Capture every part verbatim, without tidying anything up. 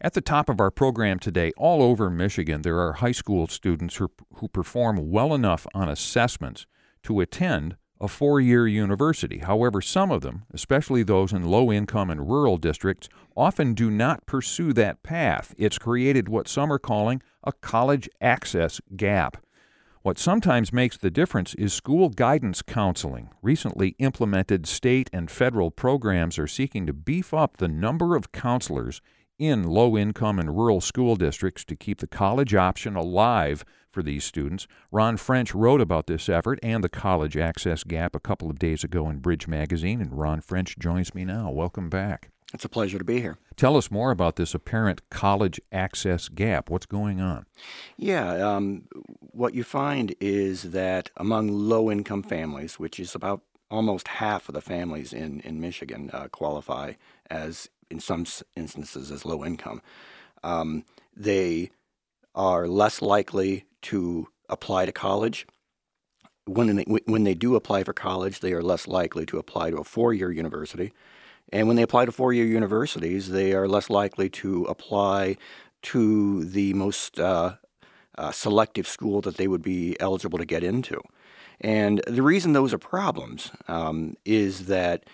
At the top of our program today, all over Michigan, there are high school students who, who perform well enough on assessments to attend a four-year university. However, some of them, especially those in low-income and rural districts, often do not pursue that path. It's created what some are calling a college access gap. What sometimes makes the difference is school guidance counseling. Recently implemented state and federal programs are seeking to beef up the number of counselors in low-income and rural school districts to keep the college option alive for these students. Ron French wrote about this effort and the college access gap a couple of days ago in Bridge Magazine, and Ron French joins me now. Welcome back. It's a pleasure to be here. Tell us more about this apparent college access gap. What's going on? Yeah, um, what you find is that among low-income families, which is about almost half of the families in, in Michigan uh, qualify as, in some instances, as low income, um, they are less likely to apply to college. When they, when they do apply for college, they are less likely to apply to a four-year university. And when they apply to four-year universities, they are less likely to apply to the most uh, uh, selective school that they would be eligible to get into. And the reason those are problems um, is that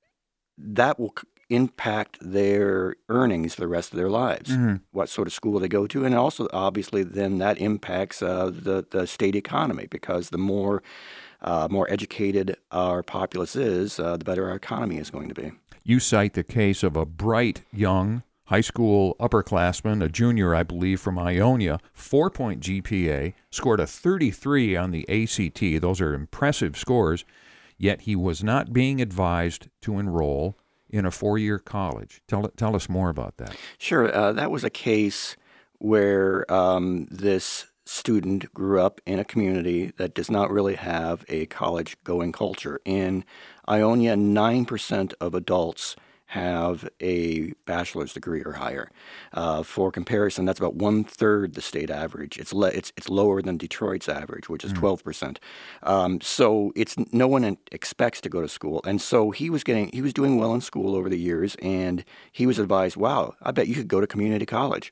that will c- impact their earnings for the rest of their lives, mm-hmm. what sort of school they go to. And also, obviously, then that impacts uh, the, the state economy, because the more, uh, more educated our populace is, uh, the better our economy is going to be. You cite the case of a bright young high school upperclassman, a junior, I believe, from Ionia, four-point G P A, scored a thirty-three on the A C T. Those are impressive scores, yet he was not being advised to enroll in a four-year college. Tell, tell us more about that. Sure. Uh, that was a case where um, this student grew up in a community that does not really have a college-going culture. In Ionia, nine percent of adults have a bachelor's degree or higher. Uh, for comparison, that's about one-third the state average. It's le- it's it's lower than Detroit's average, which is mm. twelve percent. Um, so it's no one expects to go to school. And so he was getting he was doing well in school over the years, and he was advised, wow, I bet you could go to community college.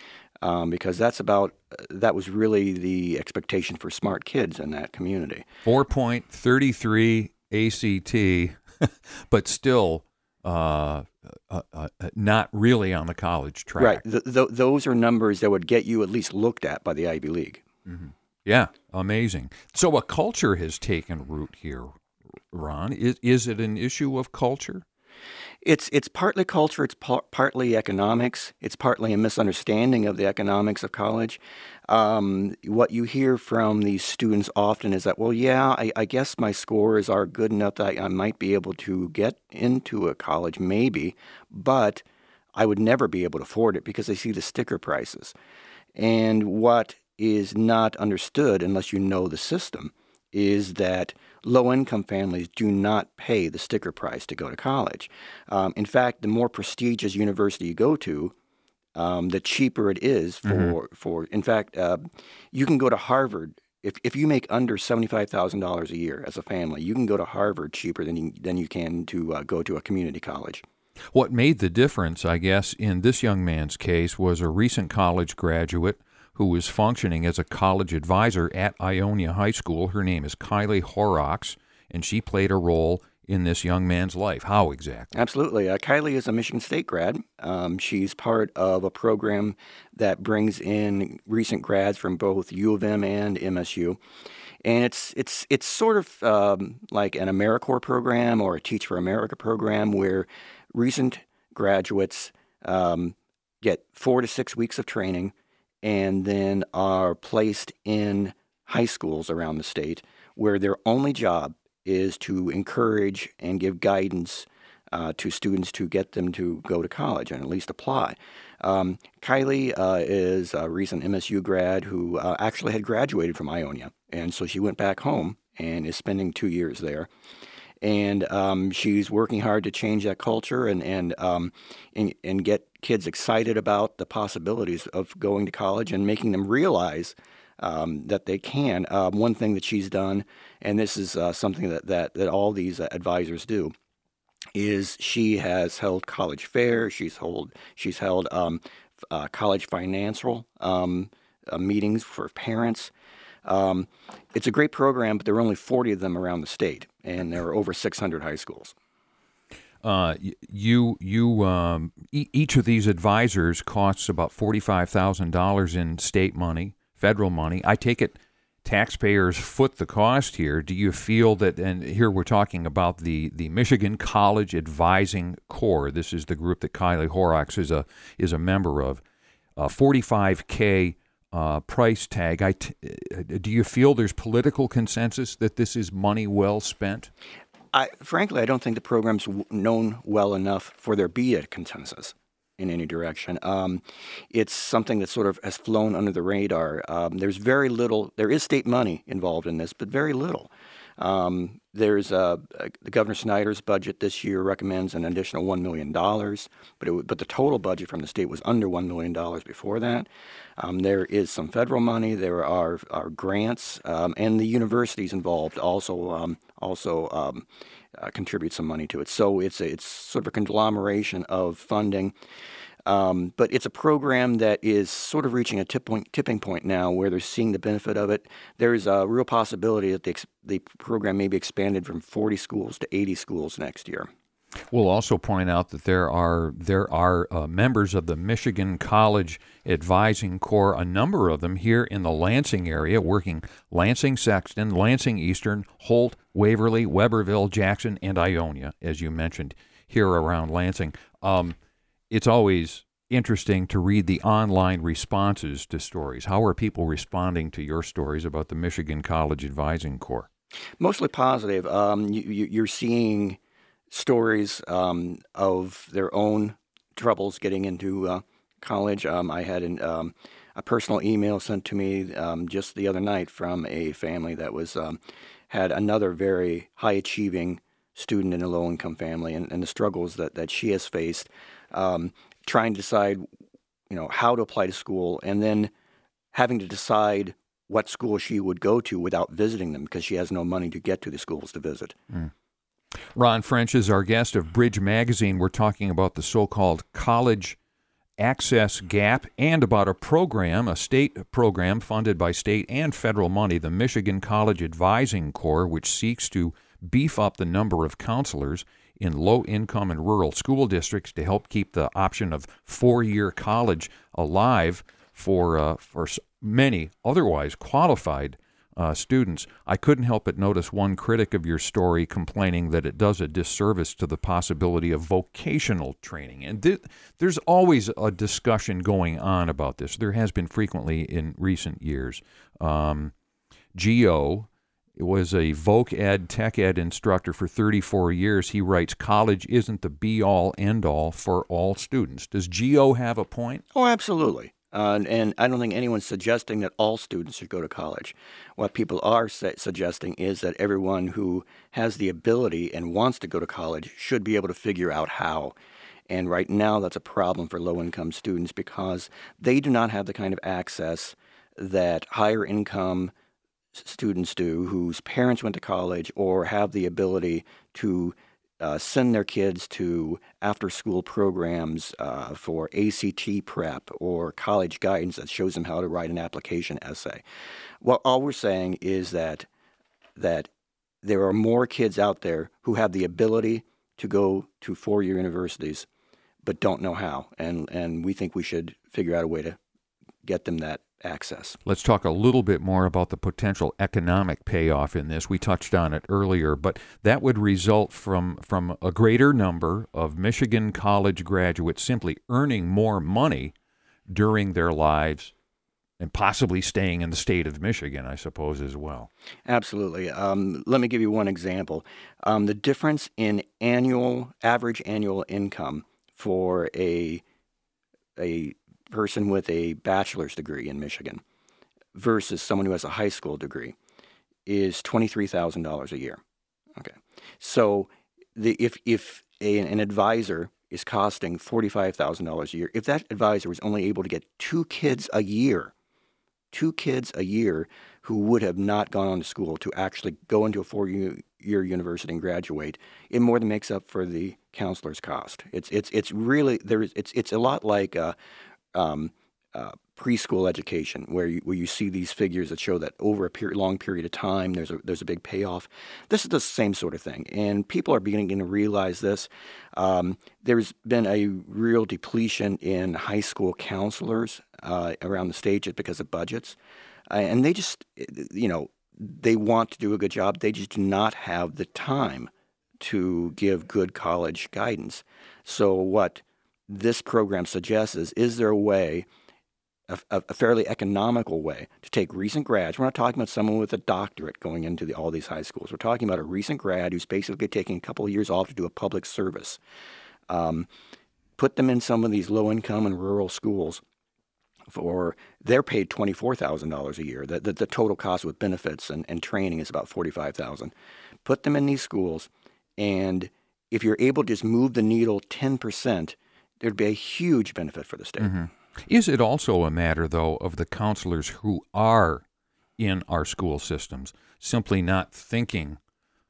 Um, because that's about that was really the expectation for smart kids in that community. four point three three A C T, but still uh, uh, uh, not really on the college track. Right. Th- th- those are numbers that would get you at least looked at by the Ivy League. Mm-hmm. Yeah, amazing. So a culture has taken root here, Ron. Is, is it an issue of culture? It's it's partly culture, it's par- partly economics, it's partly a misunderstanding of the economics of college. Um, what you hear from these students often is that, well, yeah, I, I guess my scores are good enough that I, I might be able to get into a college, maybe, but I would never be able to afford it because they see the sticker prices. And what is not understood, unless you know the system, is that low-income families do not pay the sticker price to go to college. Um, in fact, the more prestigious university you go to, um, the cheaper it is for, mm-hmm. for in fact, uh, you can go to Harvard. If if you make under seventy-five thousand dollars a year as a family, you can go to Harvard cheaper than you, than you can to uh, go to a community college. What made the difference, I guess, in this young man's case was a recent college graduate who was functioning as a college advisor at Ionia High School. Her name is Kylie Horrocks, and she played a role in this young man's life. How exactly? Absolutely. Uh, Kylie is a Michigan State grad. Um, she's part of a program that brings in recent grads from both U of M and M S U. And it's it's it's sort of um, like an AmeriCorps program or a Teach for America program where recent graduates um, get four to six weeks of training and then are placed in high schools around the state where their only job is to encourage and give guidance uh, to students to get them to go to college and at least apply. Um, Kylie uh, is a recent M S U grad who uh, actually had graduated from Ionia, and so she went back home and is spending two years there. And um, she's working hard to change that culture and and, um, and and get kids excited about the possibilities of going to college and making them realize um, that they can. Um, one thing that she's done, and this is uh, something that, that, that all these uh, advisors do, is she has held college fairs. She's hold she's held um, uh, college financial um, uh, meetings for parents. Um, it's a great program, but there are only forty of them around the state, and there are over six hundred high schools. Uh, you you um, e- each of these advisors costs about forty-five thousand dollars in state money, federal money. I take it taxpayers foot the cost here. Do you feel that, and here we're talking about the, the Michigan College Advising Corps. This is the group that Kylie Horrocks is a is a member of. Uh, forty-five K uh, price tag. I t- do you feel there's political consensus that this is money well spent? I, frankly, I don't think the program's w- known well enough for there be a consensus in any direction. Um, it's something that sort of has flown under the radar. Um, there's very little, there is state money involved in this, but very little. Um, there's uh, uh, Governor Snyder's budget this year recommends an additional one million dollars, but, it, but the total budget from the state was under one million dollars before that. Um, there is some federal money, there are, are grants, um, and the universities involved also um, also um, uh, contribute some money to it. So it's a, it's sort of a conglomeration of funding. Um, but it's a program that is sort of reaching a tip point, tipping point now where they're seeing the benefit of it. There's a real possibility that the, ex- the program may be expanded from forty schools to eighty schools next year. We'll also point out that there are there are uh, members of the Michigan College Advising Corps, a number of them here in the Lansing area, working Lansing Sexton, Lansing Eastern, Holt, Waverly, Weberville, Jackson, and Ionia, as you mentioned, here around Lansing. Um, it's always interesting to read the online responses to stories. How are people responding to your stories about the Michigan College Advising Corps? Mostly positive. Um, you, you, you're seeing stories um, of their own troubles getting into uh, college. Um, I had an, um, a personal email sent to me um, just the other night from a family that was um, had another very high-achieving student in a low-income family, and, and the struggles that, that she has faced, um, trying to decide, you know, how to apply to school, and then having to decide what school she would go to without visiting them because she has no money to get to the schools to visit. Mm. Ron French is our guest of Bridge Magazine. We're talking about the so-called college access gap and about a program, a state program funded by state and federal money, the Michigan College Advising Corps, which seeks to beef up the number of counselors in low-income and rural school districts to help keep the option of four-year college alive for uh, for many otherwise qualified Uh, students. I couldn't help but notice one critic of your story complaining that it does a disservice to the possibility of vocational training. And th- there's always a discussion going on about this. There has been frequently in recent years. Um, Gio was a voc ed, tech ed instructor for thirty-four years. He writes, college isn't the be-all, end-all for all students. Does Gio have a point? Oh, absolutely. Uh, and I don't think anyone's suggesting that all students should go to college. What people are sa- suggesting is that everyone who has the ability and wants to go to college should be able to figure out how. And right now, that's a problem for low-income students because they do not have the kind of access that higher-income students do whose parents went to college or have the ability to Uh, send their kids to after-school programs uh, for A C T prep or college guidance that shows them how to write an application essay. Well, all we're saying is that that there are more kids out there who have the ability to go to four-year universities but don't know how, and, and we think we should figure out a way to get them that access. Let's talk a little bit more about the potential economic payoff in this. We touched on it earlier, but that would result from, from a greater number of Michigan college graduates simply earning more money during their lives and possibly staying in the state of Michigan, I suppose, as well. Absolutely. Um, let me give you one example. Um, the difference in annual, average annual income for a a person with a bachelor's degree in Michigan versus someone who has a high school degree is twenty-three thousand dollars a year. Okay, so the if if a, an advisor is costing forty-five thousand dollars a year, if that advisor was only able to get two kids a year, two kids a year who would have not gone on to school to actually go into a four-year university and graduate, it more than makes up for the counselor's cost. It's it's it's really there is it's it's a lot like uh, um, uh, preschool education, where you, where you see these figures that show that over a period, long period of time, there's a there's a big payoff. This is the same sort of thing, and people are beginning to realize this. Um, there's been a real depletion in high school counselors uh, around the state just because of budgets, uh, and they just, you know, they want to do a good job. They just do not have the time to give good college guidance. So what this program suggests is, is there a way, a, a fairly economical way, to take recent grads? We're not talking about someone with a doctorate going into the, all these high schools. We're talking about a recent grad who's basically taking a couple of years off to do a public service. Um, put them in some of these low-income and rural schools. For they're paid twenty-four thousand dollars a year. The, the, the total cost with benefits and, and training is about forty-five thousand dollars. Put them in these schools, and if you're able to just move the needle ten percent, there'd be a huge benefit for the state. Mm-hmm. Is it also a matter, though, of the counselors who are in our school systems simply not thinking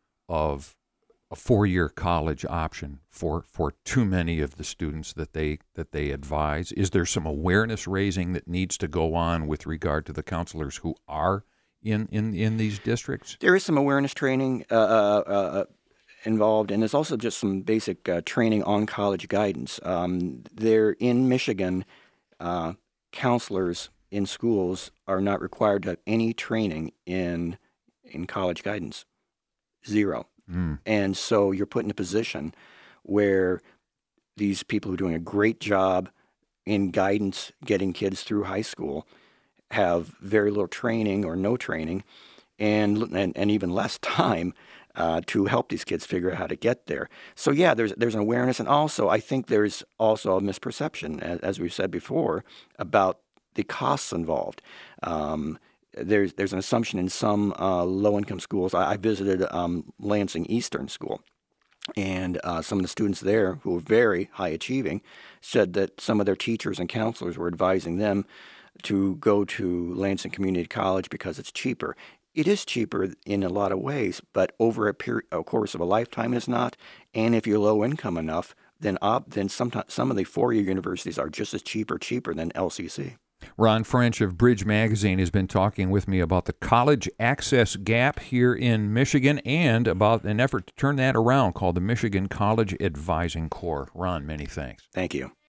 of a four-year college option for, for too many of the students that they that they advise? Is there some awareness raising that needs to go on with regard to the counselors who are in, in, in these districts? There is some awareness training uh, uh, uh, involved, and there's also just some basic uh, training on college guidance. Um, there in Michigan, uh, counselors in schools are not required to have any training in in college guidance. Zero. Mm. And so you're put in a position where these people who are doing a great job in guidance, getting kids through high school, have very little training or no training, and and, and even less time uh, to help these kids figure out how to get there. So yeah, there's there's an awareness, and also I think there's also a misperception, as, as we've said before, about the costs involved. Um, There's there's an assumption in some uh, low-income schools. I, I visited um, Lansing Eastern School, and uh, some of the students there, who were very high-achieving, said that some of their teachers and counselors were advising them to go to Lansing Community College because it's cheaper. It is cheaper in a lot of ways, but over a, period, a course of a lifetime, it's not. And if you're low-income enough, then op, then sometimes some of the four-year universities are just as cheap or cheaper than L C C. Ron French of Bridge Magazine has been talking with me about the college access gap here in Michigan and about an effort to turn that around called the Michigan College Advising Corps. Ron, many thanks. Thank you.